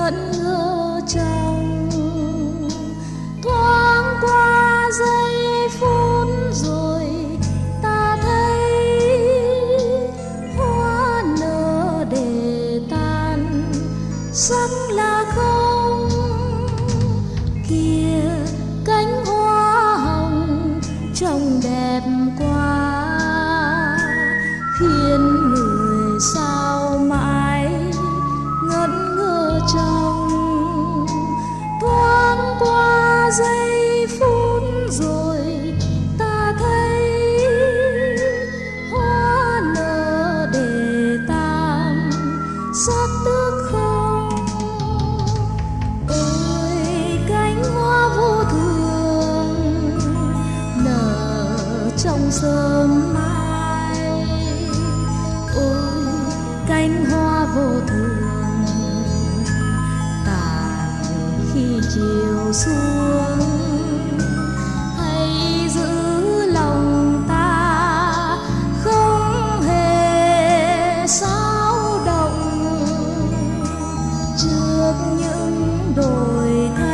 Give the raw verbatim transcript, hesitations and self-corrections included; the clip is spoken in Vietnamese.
ngẩn ngơ trong thoáng qua giây phút rồi ta thấy hoa nở để tan sắc là không kia cánh hoa hồng trông đẹp quá khiến người sao mãi ngẩn ngơ trong thoáng qua giây phút rồi ta thấy hoa nở để tàn sắc tước không. Ôi cánh hoa vô thường nở trong sớm mai, ôi cánh hoa vô thường tàn khi chiều xuống. Hãy giữ lòng ta không hề xáo động trước những đổi thay